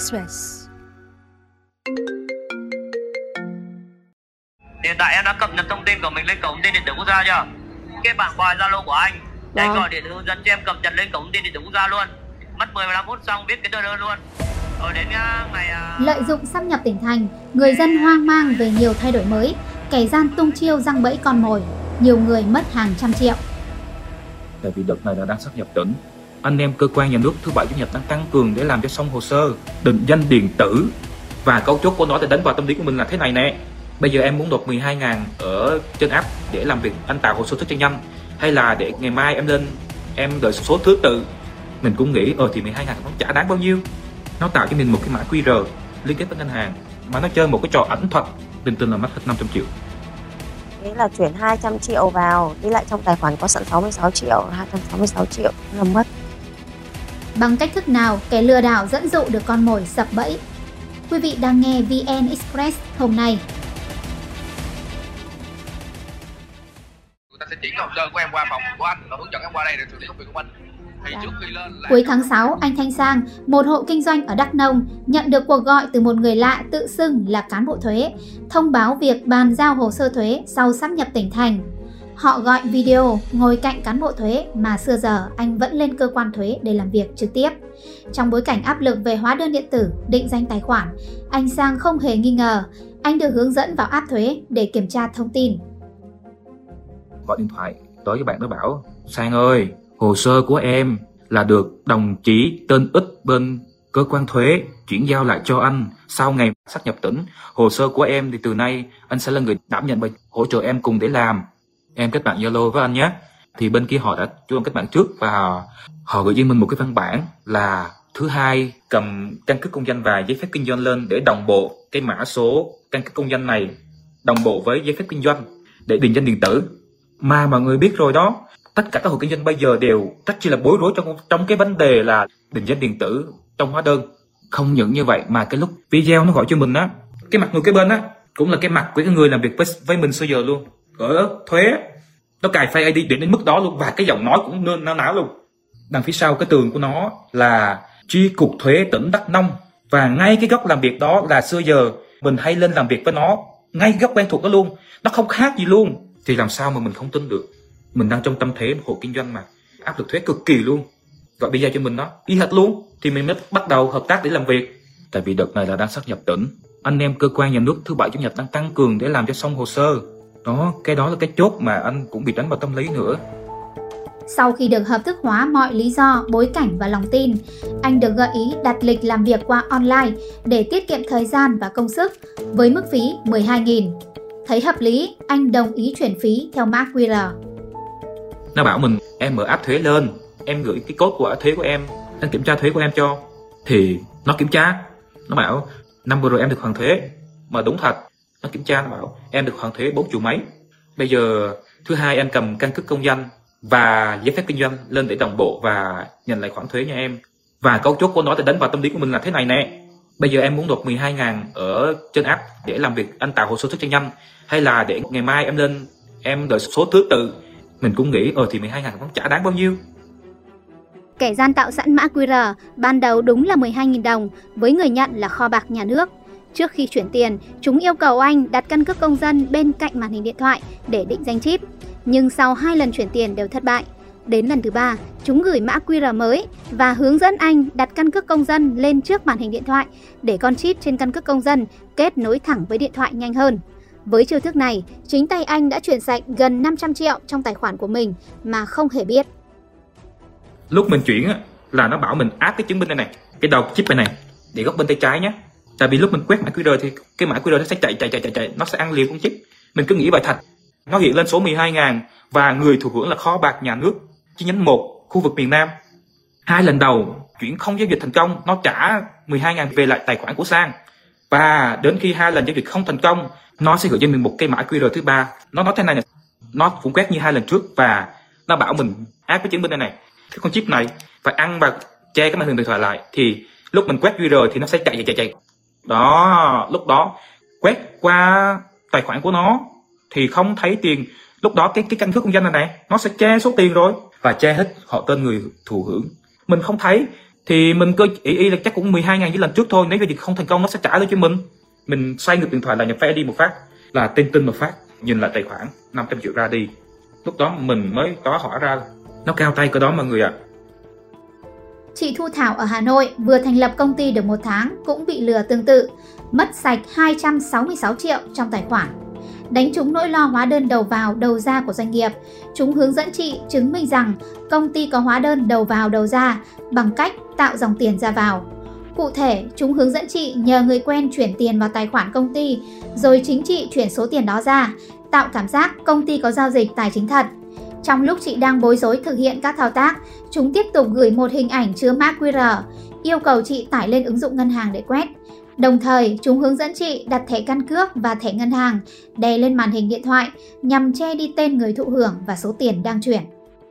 Express. Hiện tại em đã cập nhật thông tin của mình lên cổng thông tin điện tử quốc gia chưa? Kết bạn qua Zalo của anh. Để anh gọi điện hướng dẫn cho em cập nhật lên cổng thông tin điện tử quốc gia luôn. Mất 10-15 phút xong viết cái tờ đơn luôn. Rồi đến ngày Lợi dụng sáp nhập tỉnh thành, người dân hoang mang về nhiều thay đổi mới, kẻ gian tung chiêu giăng bẫy con mồi, nhiều người mất hàng trăm triệu. Tại vì đợt này là đang sáp nhập tỉnh, anh em cơ quan nhà nước thứ bảy chủ nhật đang tăng cường để làm cho xong hồ sơ định danh điện tử, và cấu trúc của nó để đánh vào tâm lý của mình là thế này nè. Bây giờ em muốn nộp 12.000 ở trên app để làm việc anh tạo hồ sơ thức chân nhanh, hay là để ngày mai em lên em đợi số thứ tự. Mình cũng nghĩ thì 12.000 nó chả đáng bao nhiêu. Nó tạo cho mình một cái mã QR liên kết với ngân hàng, mà nó chơi một cái trò ẩn thuật, tin là mất hết 500 triệu. Thế là chuyển 200 triệu vào, đi lại trong tài khoản có sẵn 66 triệu, 266 triệu là mất. Bằng cách thức nào kẻ lừa đảo dẫn dụ được con mồi sập bẫy? Quý vị đang nghe VN Express hôm nay. Người ta sẽ chuyển hồ sơ của em qua phòng của anh và hướng dẫn em qua đây để xử lý công việc của anh. Cuối tháng 6, anh Thanh Sang, một hộ kinh doanh ở Đắk Nông, nhận được cuộc gọi từ một người lạ tự xưng là cán bộ thuế, thông báo việc bàn giao hồ sơ thuế sau sáp nhập tỉnh thành. Họ gọi video ngồi cạnh cán bộ thuế mà xưa giờ anh vẫn lên cơ quan thuế để làm việc trực tiếp. Trong bối cảnh áp lực về hóa đơn điện tử, định danh tài khoản, anh Sang không hề nghi ngờ. Anh được hướng dẫn vào app thuế để kiểm tra thông tin. Gọi điện thoại tới với bạn đó bảo: Sang ơi, hồ sơ của em là được đồng chí tên X bên cơ quan thuế chuyển giao lại cho anh sau ngày sáp nhập tỉnh. Hồ sơ của em thì từ nay anh sẽ là người đảm nhận và hỗ trợ em cùng để làm. Em kết bạn Zalo với anh nhé. Thì bên kia họ đã cho em kết bạn trước, và họ gửi cho mình một cái văn bản là thứ hai cầm căn cước công dân và giấy phép kinh doanh lên để đồng bộ cái mã số căn cước công dân này đồng bộ với giấy phép kinh doanh để định danh điện tử. Mà mọi người biết rồi đó, tất cả các hộ kinh doanh bây giờ đều rất chi là bối rối trong cái vấn đề là định danh điện tử trong hóa đơn. Không những như vậy mà cái lúc video nó gọi cho mình á, cái mặt người kế bên á cũng là cái mặt của cái người làm việc với mình xưa giờ luôn, ở thuế. Nó cài Face ID đến mức đó luôn, và cái giọng nói cũng nơn náo náo luôn. Đằng phía sau cái tường của nó là chi cục thuế tỉnh Đắk Nông, và ngay cái góc làm việc đó là xưa giờ mình hay lên làm việc với nó, ngay góc quen thuộc đó luôn, nó không khác gì luôn. Thì làm sao mà mình không tin được? Mình đang trong tâm thế một hộ kinh doanh mà áp lực thuế cực kỳ luôn. Gọi bây giờ cho mình đó y hệt luôn, thì mình mới bắt đầu hợp tác để làm việc. Tại vì đợt này là đang sáp nhập tỉnh, anh em cơ quan nhà nước thứ bảy chủ nhật đang tăng cường để làm cho xong hồ sơ. Cái đó là cái chốt mà anh cũng bị đánh vào tâm lý nữa. Sau khi được hợp thức hóa mọi lý do, bối cảnh và lòng tin, anh được gợi ý đặt lịch làm việc qua online để tiết kiệm thời gian và công sức với mức phí 12.000. Thấy hợp lý, anh đồng ý chuyển phí theo mã QR. Nó bảo mình em mở app thuế lên, em gửi cái code của thuế của em, anh kiểm tra thuế của em cho. Thì nó kiểm tra, nó bảo năm vừa rồi em được hoàn thuế. Mà đúng thật, nó kiểm tra, nó bảo em được hoàn thuế 4 triệu mấy. Bây giờ thứ hai anh cầm căn cước công dân và giấy phép kinh doanh lên để đồng bộ và nhận lại khoản thuế nha em. Và cấu trúc của nó để đánh vào tâm lý của mình là thế này nè. Bây giờ em muốn nộp 12.000 ở trên app để làm việc anh tạo hồ sơ thức chân nhanh, hay là để ngày mai em lên em đợi số thứ tự. Mình cũng nghĩ thì 12.000 nó chả đáng bao nhiêu. Kẻ gian tạo sẵn mã QR ban đầu đúng là 12.000 đồng, với người nhận là kho bạc nhà nước. Trước khi chuyển tiền, chúng yêu cầu anh đặt căn cước công dân bên cạnh màn hình điện thoại để định danh chip. Nhưng sau 2 lần chuyển tiền đều thất bại. Đến lần thứ 3, chúng gửi mã QR mới và hướng dẫn anh đặt căn cước công dân lên trước màn hình điện thoại để con chip trên căn cước công dân kết nối thẳng với điện thoại nhanh hơn. Với chiêu thức này, chính tay anh đã chuyển sạch gần 500 triệu trong tài khoản của mình mà không hề biết. Lúc mình chuyển là nó bảo mình áp cái chứng minh này, cái đầu chip này để góc bên tay trái nhé. Tại vì lúc mình quét mã QR thì cái mã QR nó sẽ chạy, nó sẽ ăn liền con chip. Mình cứ nghĩ vậy thật. Nó hiện lên số 12.000 và người thụ hưởng là kho bạc nhà nước chi nhánh 1 khu vực miền Nam. 2 lần đầu chuyển không giao dịch thành công, nó trả 12.000 về lại tài khoản của Sang. Và đến khi 2 lần giao dịch không thành công, nó sẽ gửi cho mình một cái mã QR thứ 3. Nó nói thế này nè, nó cũng quét như 2 lần trước và nó bảo mình áp cái chứng minh này, cái con chip này phải ăn và che cái màn hình điện thoại lại, thì lúc mình quét QR thì nó sẽ chạy. Đó, lúc đó quét qua tài khoản của nó thì không thấy tiền. Lúc đó cái căn cước công dân này nó sẽ che số tiền rồi và che hết họ tên người thụ hưởng. Mình không thấy, thì mình cứ ý là chắc cũng 12.000 như lần trước thôi. Nếu như không thành công nó sẽ trả lại cho mình xoay ngược điện thoại là nhập file đi một phát là tin một phát, nhìn lại tài khoản 500 triệu ra đi. Lúc đó mình mới có hỏi ra nó cao tay cỡ đó mọi người ạ. Chị Thu Thảo ở Hà Nội vừa thành lập công ty được 1 tháng cũng bị lừa tương tự, mất sạch 266 triệu trong tài khoản. Đánh trúng nỗi lo hóa đơn đầu vào đầu ra của doanh nghiệp, chúng hướng dẫn chị chứng minh rằng công ty có hóa đơn đầu vào đầu ra bằng cách tạo dòng tiền ra vào. Cụ thể, chúng hướng dẫn chị nhờ người quen chuyển tiền vào tài khoản công ty, rồi chính chị chuyển số tiền đó ra, tạo cảm giác công ty có giao dịch tài chính thật. Trong lúc chị đang bối rối thực hiện các thao tác, chúng tiếp tục gửi một hình ảnh chứa mã QR, yêu cầu chị tải lên ứng dụng ngân hàng để quét. Đồng thời, chúng hướng dẫn chị đặt thẻ căn cước và thẻ ngân hàng đè lên màn hình điện thoại nhằm che đi tên người thụ hưởng và số tiền đang chuyển.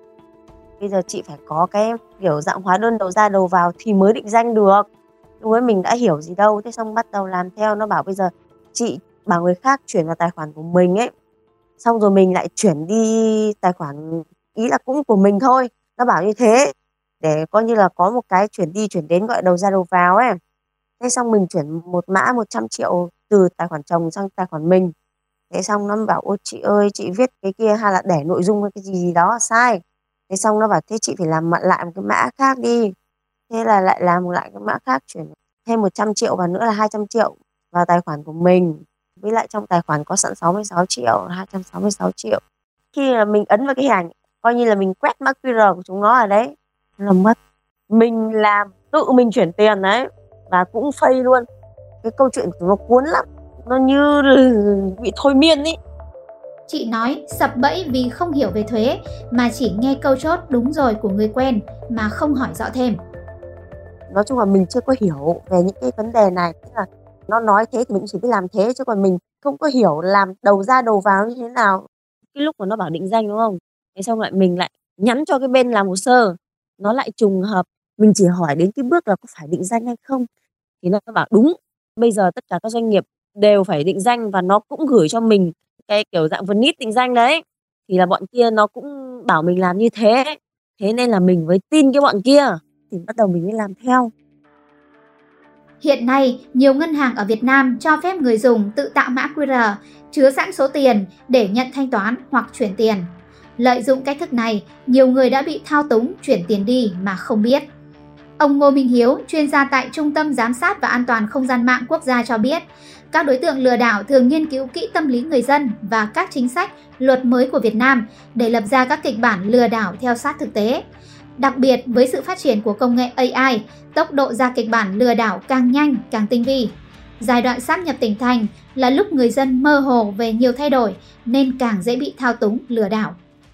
Bây giờ chị phải có cái kiểu dạng hóa đơn đầu ra đầu vào thì mới định danh được. Lúc ấy mình đã hiểu gì đâu, thế xong bắt đầu làm theo. Nó bảo bây giờ chị bảo người khác chuyển vào tài khoản của mình ấy, xong rồi mình lại chuyển đi tài khoản ý là cũng của mình thôi. Nó bảo như thế để coi như là có một cái chuyển đi chuyển đến gọi đầu ra đầu vào ấy. Thế xong mình chuyển một mã 100 triệu từ tài khoản chồng sang tài khoản mình. Thế xong nó bảo ôi chị ơi, chị viết cái kia hay là để nội dung cái gì đó sai. Thế xong nó bảo thế chị phải làm lại một cái mã khác đi. Thế là lại làm lại cái mã khác, chuyển thêm 100 triệu và nữa là 200 triệu vào tài khoản của mình. Với lại trong tài khoản có sẵn 66 triệu, 266 triệu. Khi là mình ấn vào cái hình ảnh, coi như là mình quét mã QR của chúng nó ở đấy, là mất. Mình làm tự mình chuyển tiền đấy, và cũng phây luôn. Cái câu chuyện của nó cuốn lắm, nó như bị thôi miên ý. Chị nói sập bẫy vì không hiểu về thuế mà chỉ nghe câu chốt đúng rồi của người quen mà không hỏi rõ thêm. Nói chung là mình chưa có hiểu về những cái vấn đề này. Tức là nó nói thế thì mình chỉ biết làm thế, chứ còn mình không có hiểu làm đầu ra đầu vào như thế nào. Cái lúc mà nó bảo định danh đúng không? Thế xong lại mình lại nhắn cho cái bên làm hồ sơ, nó lại trùng hợp. Mình chỉ hỏi đến cái bước là có phải định danh hay không, thì nó bảo đúng, bây giờ tất cả các doanh nghiệp đều phải định danh, và nó cũng gửi cho mình cái kiểu dạng vnit định danh đấy. Thì là bọn kia nó cũng bảo mình làm như thế. Thế nên là mình mới tin cái bọn kia, thì bắt đầu mình mới làm theo. Hiện nay, nhiều ngân hàng ở Việt Nam cho phép người dùng tự tạo mã QR chứa sẵn số tiền để nhận thanh toán hoặc chuyển tiền. Lợi dụng cách thức này, nhiều người đã bị thao túng chuyển tiền đi mà không biết. Ông Ngô Minh Hiếu, chuyên gia tại Trung tâm Giám sát và An toàn Không gian mạng quốc gia cho biết, các đối tượng lừa đảo thường nghiên cứu kỹ tâm lý người dân và các chính sách, luật mới của Việt Nam để lập ra các kịch bản lừa đảo theo sát thực tế. Đặc biệt với sự phát triển của công nghệ AI, tốc độ ra kịch bản lừa đảo càng nhanh càng tinh vi. Giai đoạn sáp nhập tỉnh thành là lúc người dân mơ hồ về nhiều thay đổi nên càng dễ bị thao túng lừa đảo.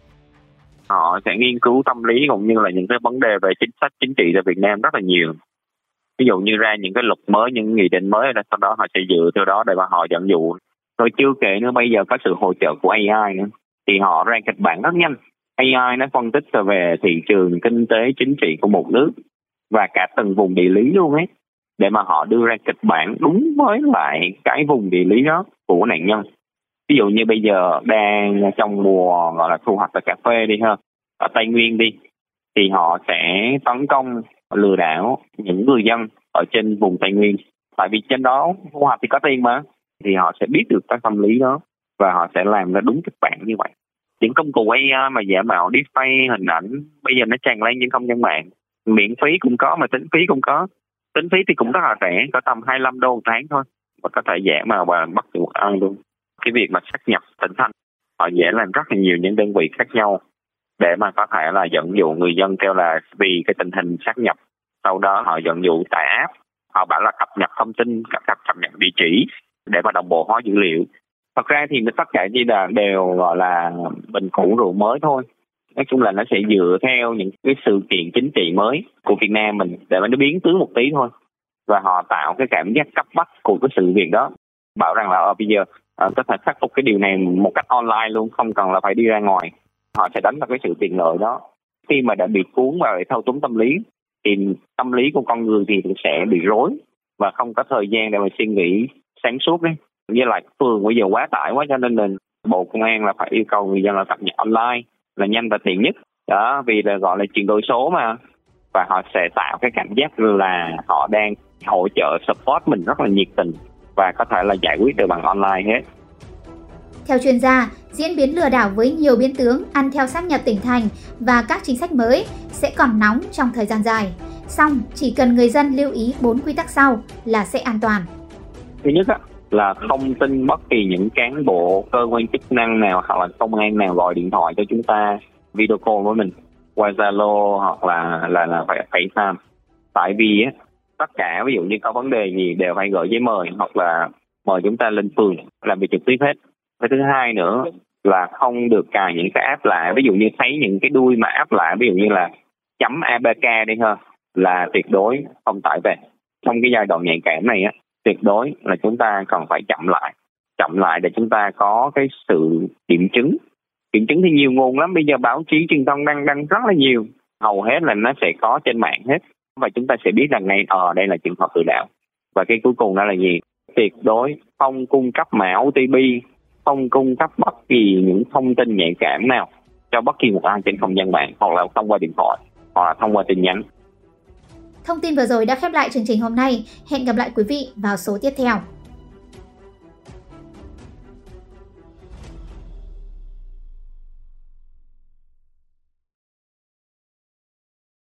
Họ sẽ nghiên cứu tâm lý cũng như là những cái vấn đề về chính sách chính trị tại Việt Nam rất là nhiều. Ví dụ như ra những cái luật mới, những nghị định mới, sau đó họ sẽ dựa theo đó để mà họ dẫn dụ. Rồi chưa kể nữa, bây giờ có sự hỗ trợ của AI nữa, thì họ ra kịch bản rất nhanh. AI nó phân tích về thị trường, kinh tế, chính trị của một nước và cả từng vùng địa lý luôn ấy, để mà họ đưa ra kịch bản đúng với lại cái vùng địa lý đó của nạn nhân. Ví dụ như bây giờ đang trong mùa gọi là thu hoạch cà phê đi ha, ở Tây Nguyên đi, thì họ sẽ tấn công lừa đảo những người dân ở trên vùng Tây Nguyên. Tại vì trên đó thu hoạch thì có tiền mà, thì họ sẽ biết được cái tâm lý đó và họ sẽ làm ra đúng kịch bản như vậy. Những công cụ AI mà giả mạo deepfake hình ảnh bây giờ nó tràn lan trên không gian mạng, miễn phí cũng có mà tính phí cũng có. Tính phí thì cũng rất là rẻ, có tầm 25 đô một tháng thôi, và có thể giả mạo và bắt được một ai luôn. Cái việc mà sát nhập tỉnh thành, họ dễ làm rất là nhiều những đơn vị khác nhau để mà có thể là dẫn dụ người dân kêu là vì cái tình hình sát nhập. Sau đó họ dẫn dụ tải app, họ bảo là cập nhật thông tin, cập nhật địa chỉ để mà đồng bộ hóa dữ liệu. Thật ra thì tất cả chỉ là đều gọi là bình cũ rượu mới thôi. Nói chung là nó sẽ dựa theo những cái sự kiện chính trị mới của Việt Nam mình để mà nó biến tướng một tí thôi. Và họ tạo cái cảm giác cấp bách của cái sự việc đó. Bảo rằng là bây giờ có thể khắc phục cái điều này một cách online luôn, không cần là phải đi ra ngoài. Họ sẽ đánh vào cái sự tiện lợi đó. Khi mà đã bị cuốn vào để thao túng tâm lý, thì tâm lý của con người thì sẽ bị rối và không có thời gian để mà suy nghĩ sáng suốt đấy. Với lại phường bây giờ quá tải quá, cho nên là Bộ Công an là phải yêu cầu người dân là cập nhật online là nhanh và tiện nhất. Đó, vì là gọi là chuyển đổi số mà. và họ sẽ tạo cái cảm giác là họ đang hỗ trợ support mình rất là nhiệt tình và có thể là giải quyết được bằng online hết. Theo chuyên gia, diễn biến lừa đảo với nhiều biến tướng ăn theo sáp nhập tỉnh thành và các chính sách mới sẽ còn nóng trong thời gian dài. Song chỉ cần người dân lưu ý 4 quy tắc sau là sẽ an toàn. Thứ nhất là không tin bất kỳ những cán bộ, cơ quan chức năng nào hoặc là công an nào gọi điện thoại cho chúng ta video call với mình qua Zalo hoặc là FaceTime. Tại vì tất cả ví dụ như có vấn đề gì đều phải gửi giấy mời hoặc là mời chúng ta lên phường làm việc trực tiếp hết. Cái thứ hai nữa là không được cài những cái app lạ, ví dụ như thấy những cái đuôi mà app lạ, ví dụ như là .abk đi ha, là tuyệt đối không tải về. Trong cái giai đoạn nhạy cảm này tuyệt đối là chúng ta còn phải chậm lại để chúng ta có cái sự kiểm chứng thì nhiều nguồn lắm, bây giờ báo chí truyền thông đăng rất là nhiều, hầu hết là nó sẽ có trên mạng hết và chúng ta sẽ biết rằng ngay đây là trường hợp lừa đảo. Và cái cuối cùng đó là gì? Tuyệt đối không cung cấp mã OTP, không cung cấp bất kỳ những thông tin nhạy cảm nào cho bất kỳ một ai trên không gian mạng, hoặc là thông qua điện thoại hoặc là thông qua tin nhắn. Thông tin vừa rồi đã khép lại chương trình hôm nay. Hẹn gặp lại quý vị vào số tiếp theo.